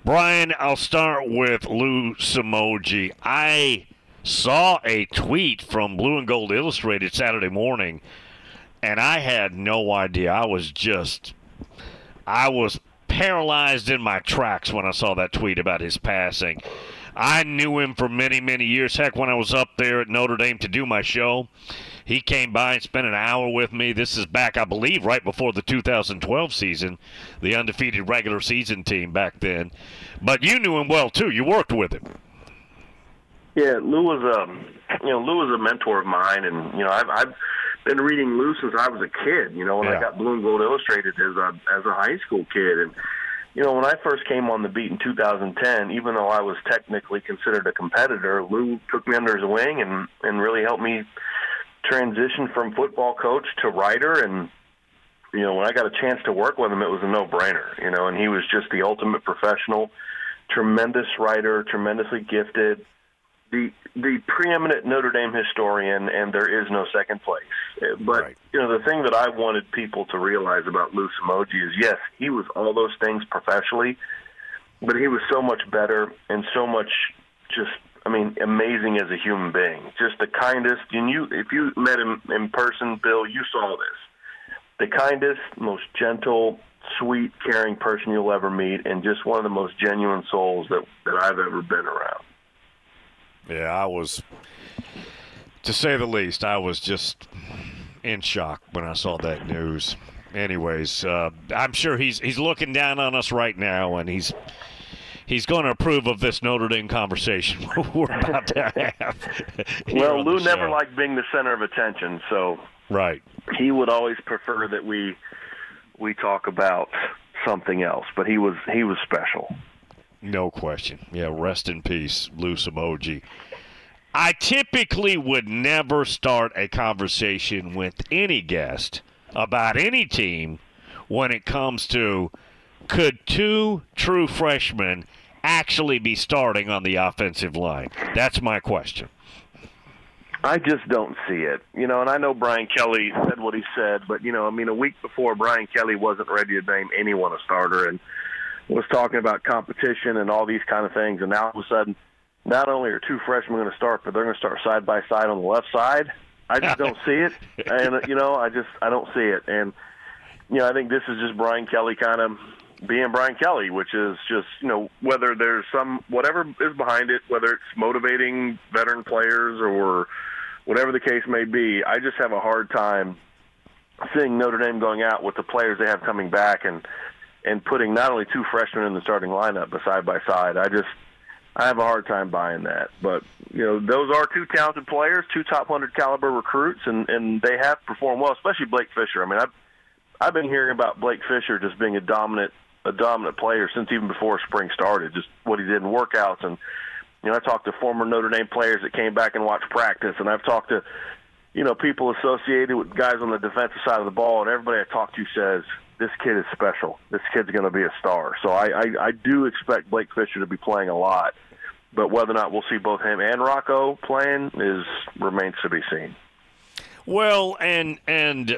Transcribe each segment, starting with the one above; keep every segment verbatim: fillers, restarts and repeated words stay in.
Brian, I'll start with Lou Somogyi. I saw a tweet from Blue and Gold Illustrated Saturday morning, and I had no idea. I was just, I was paralyzed in my tracks when I saw that tweet about his passing. I knew him for many, many years. Heck, when I was up there at Notre Dame to do my show, he came by and spent an hour with me. This is back, I believe, right before the two thousand twelve season, the undefeated regular season team back then. But you knew him well, too. You worked with him. Yeah, Lou was a, you know, Lou was a mentor of mine, and you know, I've, I've been reading Lou since I was a kid. You know, when yeah. I got Blue and Gold Illustrated as a as a high school kid, and you know, when I first came on the beat in two thousand ten, even though I was technically considered a competitor, Lou took me under his wing and and really helped me transition from football coach to writer. And you know, when I got a chance to work with him, it was a no-brainer. You know, and he was just the ultimate professional, tremendous writer, tremendously gifted. The the preeminent Notre Dame historian, and there is no second place. But, right. you know, the thing that I wanted people to realize about Lou Somogyi is, yes, he was all those things professionally, but he was so much better and so much just, I mean, amazing as a human being. Just the kindest, and you, if you met him in person, Bill, you saw this. The kindest, most gentle, sweet, caring person you'll ever meet, and just one of the most genuine souls that, that I've ever been around. Yeah, I was, to say the least, I was just in shock when I saw that news. Anyways, uh, I'm sure he's he's looking down on us right now, and he's he's going to approve of this Notre Dame conversation we're about to have. Well, Lou never liked being the center of attention, so right. he would always prefer that we we talk about something else. But he was he was special. No question. Yeah, rest in peace, Lou Somogyi. I typically would never start a conversation with any guest about any team when it comes to could two true freshmen actually be starting on the offensive line? That's my question. I just don't see it. You know, and I know Brian Kelly said what he said, but, you know, I mean, a week before, Brian Kelly wasn't ready to name anyone a starter, and was talking about competition and all these kind of things, and now all of a sudden, not only are two freshmen going to start, but they're going to start side by side on the left side. I just don't see it, and you know, I just I don't see it, and you know, I think this is just Brian Kelly kind of being Brian Kelly, which is just, you know, whether there's some whatever is behind it, whether it's motivating veteran players or whatever the case may be. I just have a hard time seeing Notre Dame going out with the players they have coming back and. and putting not only two freshmen in the starting lineup but side by side. I just I have a hard time buying that. But, you know, those are two talented players, two top one hundred caliber recruits, and, and they have performed well, especially Blake Fisher. I mean, I've, I've been hearing about Blake Fisher just being a dominant a dominant player since even before spring started, just what he did in workouts. And, you know, I talked to former Notre Dame players that came back and watched practice, and I've talked to, you know, people associated with guys on the defensive side of the ball, and everybody I talk to says, this kid is special. This kid's going to be a star. So I, I, I do expect Blake Fisher to be playing a lot, but whether or not we'll see both him and Rocco playing is remains to be seen. Well, and and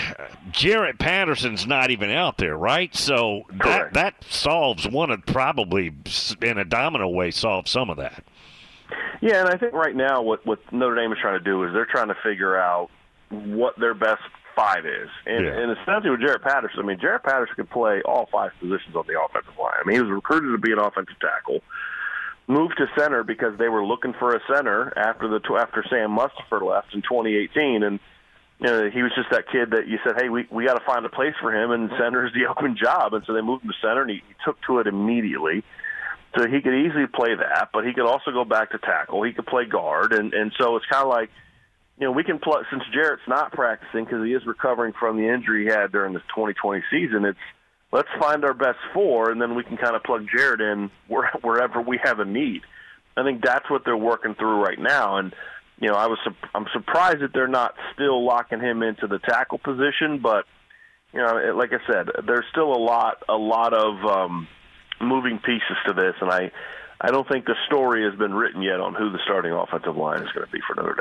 Jarrett Patterson's not even out there, right? So that, that solves one of probably, in a domino way, solve some of that. Yeah, and I think right now what, what Notre Dame is trying to do is they're trying to figure out what their best five is. And, yeah. and essentially with Jarrett Patterson, I mean, Jarrett Patterson could play all five positions on the offensive line. I mean, he was recruited to be an offensive tackle, moved to center because they were looking for a center after the after Sam Mustipher left in twenty eighteen. And you know, he was just that kid that you said, hey, we, we got to find a place for him, and center is the open job. And so they moved him to center, and he, he took to it immediately. So he could easily play that, but he could also go back to tackle. He could play guard. And, and so it's kind of like, you know, we can plug, since Jarrett's not practicing because he is recovering from the injury he had during this twenty twenty season, it's let's find our best four, and then we can kind of plug Jarrett in where, wherever we have a need. I think that's what they're working through right now. And, you know, I was I'm surprised that they're not still locking him into the tackle position, but, you know, it, like I said, there's still a lot, a lot of um, moving pieces to this, and I, I don't think the story has been written yet on who the starting offensive line is going to be for Notre Dame.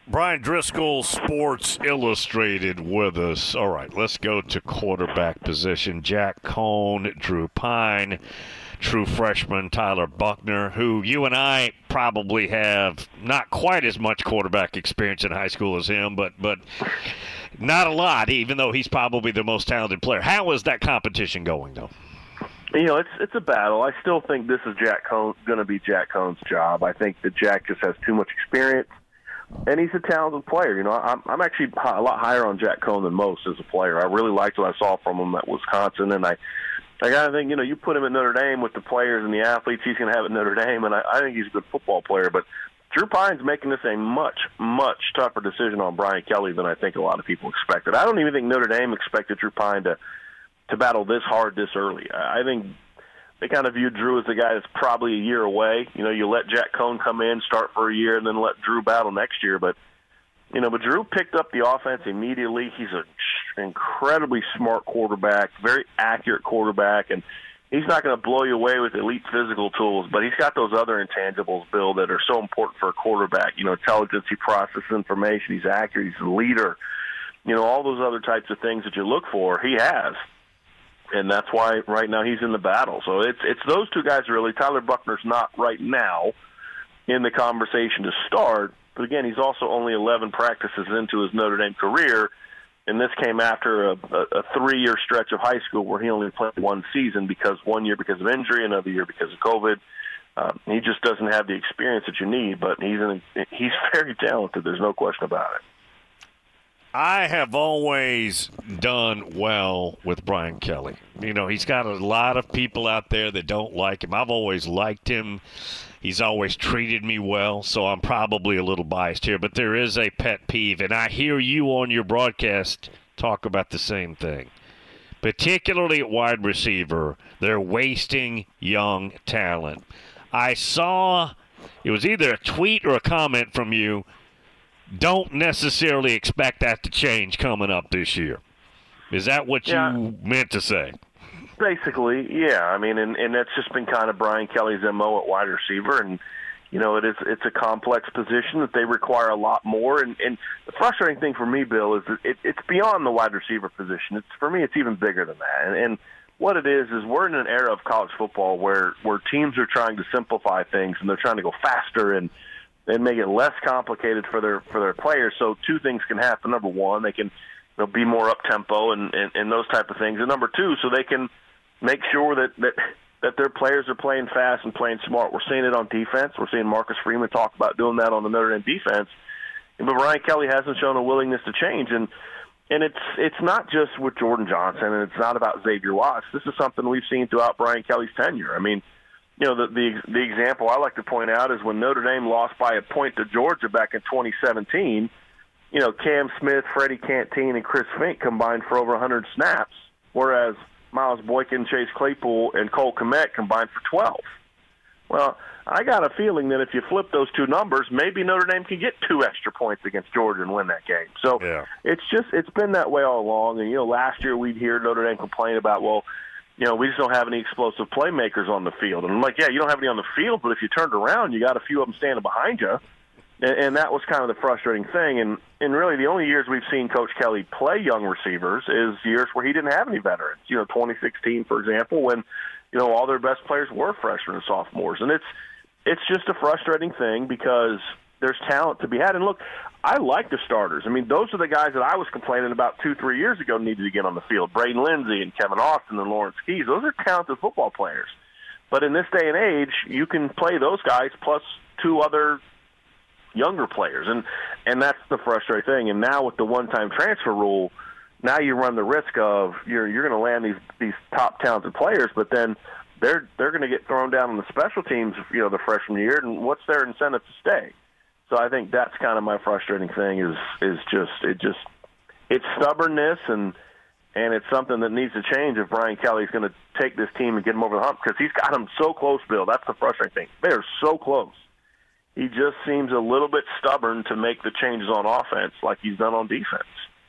Brian Driscoll, Sports Illustrated, with us. All right, let's go to quarterback position. Jack Coan, Drew Pyne, true freshman Tyler Buchner, who you and I probably have not quite as much quarterback experience in high school as him, but but not a lot, even though he's probably the most talented player. How is that competition going, though? You know, it's it's a battle. I still think this is Jack Coan going to be Jack Coan's job. I think that Jack just has too much experience. And he's a talented player. You know, I'm, I'm actually a lot higher on Jack Coan than most as a player. I really liked what I saw from him at Wisconsin, and I, I got to think, you know, you put him at Notre Dame with the players and the athletes he's going to have at Notre Dame, and I, I think he's a good football player. But Drew Pyne's making this a much, much tougher decision on Brian Kelly than I think a lot of people expected. I don't even think Notre Dame expected Drew Pyne to, to battle this hard this early. I think they kind of viewed Drew as a guy that's probably a year away. You know, you let Jack Coan come in, start for a year, and then let Drew battle next year. But, you know, but Drew picked up the offense immediately. He's an incredibly smart quarterback, very accurate quarterback, and he's not going to blow you away with elite physical tools, but he's got those other intangibles, Bill, that are so important for a quarterback. You know, intelligence, he processes information, he's accurate, he's a leader. You know, all those other types of things that you look for, he has. And that's why right now he's in the battle. So it's it's those two guys really. Tyler Buchner's not right now in the conversation to start. But, again, he's also only eleven practices into his Notre Dame career, and this came after a, a, a three-year stretch of high school where he only played one season, because one year because of injury, another year because of COVID. Um, he just doesn't have the experience that you need, but he's in a, he's very talented. There's no question about it. I have always done well with Brian Kelly. You know, he's got a lot of people out there that don't like him. I've always liked him. He's always treated me well, so I'm probably a little biased here. But there is a pet peeve, and I hear you on your broadcast talk about the same thing. Particularly at wide receiver, they're wasting young talent. I saw, it was either a tweet or a comment from you, don't necessarily expect that to change coming up this year. Is that what yeah. you meant to say? Basically, yeah. I mean, and, and that's just been kind of Brian Kelly's M O at wide receiver. And, you know, it is, it's a complex position that they require a lot more. And, and the frustrating thing for me, Bill, is that it, it's beyond the wide receiver position. It's for me, it's even bigger than that. And, and what it is is we're in an era of college football where, where teams are trying to simplify things, and they're trying to go faster and and make it less complicated for their for their players. So two things can happen. Number one, they can, you know, be more up tempo and, and, and those type of things. And number two, so they can make sure that, that that their players are playing fast and playing smart. We're seeing it on defense. We're seeing Marcus Freeman talk about doing that on the Notre Dame defense. But Brian Kelly hasn't shown a willingness to change. And and it's it's not just with Jordan Johnson, and it's not about Xavier Watts. This is something we've seen throughout Brian Kelly's tenure. I mean, you know, the, the the example I like to point out is when Notre Dame lost by a point to Georgia back in twenty seventeen, you know, Cam Smith, Freddie Canteen, and Chris Fink combined for over one hundred snaps, whereas Miles Boykin, Chase Claypool, and Cole Kmet combined for twelve. Well, I got a feeling that if you flip those two numbers, maybe Notre Dame can get two extra points against Georgia and win that game. So yeah. it's just it's been that way all along. And, you know, last year we'd hear Notre Dame complain about, well, you know, we just don't have any explosive playmakers on the field. And I'm like, yeah, you don't have any on the field, but if you turned around, you got a few of them standing behind you. And, and that was kind of the frustrating thing. And, and really the only years we've seen Coach Kelly play young receivers is years where he didn't have any veterans. You know, twenty sixteen, for example, when, you know, all their best players were freshmen and sophomores. And it's it's just a frustrating thing because there's talent to be had. And, look, I like the starters. I mean, those are the guys that I was complaining about two, three years ago needed to get on the field. Braden Lindsey and Kevin Austin and Lawrence Keys. Those are talented football players. But in this day and age, you can play those guys plus two other younger players. And, and that's the frustrating thing. And now with the one-time transfer rule, now you run the risk of you're you're going to land these, these top talented players, but then they're they're going to get thrown down on the special teams, you know, the freshman year, and what's their incentive to stay? So I think that's kind of my frustrating thing is is just it just it's stubbornness and and it's something that needs to change if Brian Kelly's going to take this team and get them over the hump because he's got them so close, Bill. That's the frustrating thing. They are so close. He just seems a little bit stubborn to make the changes on offense like he's done on defense.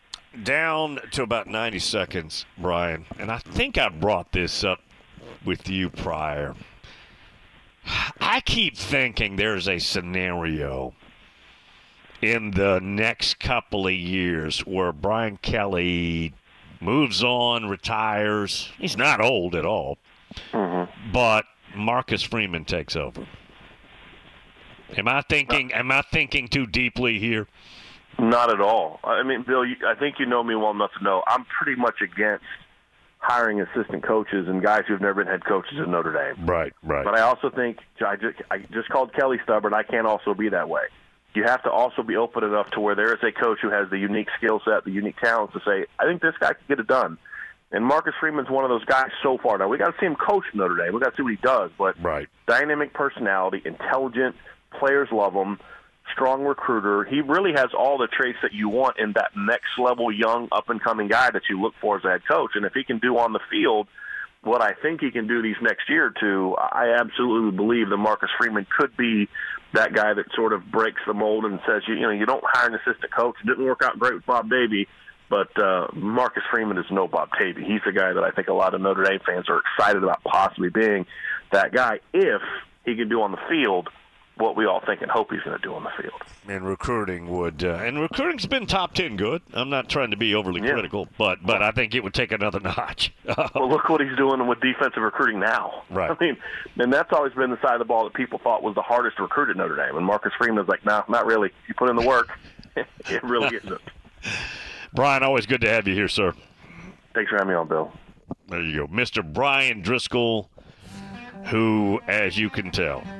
Down to about ninety seconds, Brian, and I think I brought this up with you prior. I keep thinking there's a scenario in the next couple of years where Brian Kelly moves on, retires. He's not old at all, mm-hmm. but Marcus Freeman takes over. Am I thinking? Am I thinking too deeply here? Not at all. I mean, Bill, you, I think you know me well enough to know I'm pretty much against hiring assistant coaches and guys who've never been head coaches at Notre Dame. Right, right. But I also think I just, I just called Kelly stubborn. I can't also be that way. You have to also be open enough to where there is a coach who has the unique skill set, the unique talents to say, I think this guy can get it done. And Marcus Freeman's one of those guys so far. Now, we got to see him coach Notre Dame. We got to see what he does. But right. Dynamic personality, intelligent, players love him, strong recruiter. He really has all the traits that you want in that next level young up-and-coming guy that you look for as a head coach. And if he can do on the field what I think he can do these next year or two, I absolutely believe that Marcus Freeman could be that guy that sort of breaks the mold and says, you, you know, you don't hire an assistant coach. It didn't work out great with Bob Davie, but uh, Marcus Freeman is no Bob Davie. He's the guy that I think a lot of Notre Dame fans are excited about possibly being that guy if he can do on the field what we all think and hope he's going to do on the field. And recruiting would, uh, and recruiting's been top ten good. I'm not trying to be overly yeah. critical, but but I think it would take another notch. Well, look what he's doing with defensive recruiting now. Right. I mean, and that's always been the side of the ball that people thought was the hardest to recruit at Notre Dame. And Marcus Freeman's like, no, nah, not really. You put in the work, it really gets it. Brian, always good to have you here, sir. Thanks for having me on, Bill. There you go. Mister Brian Driscoll, who, as you can tell,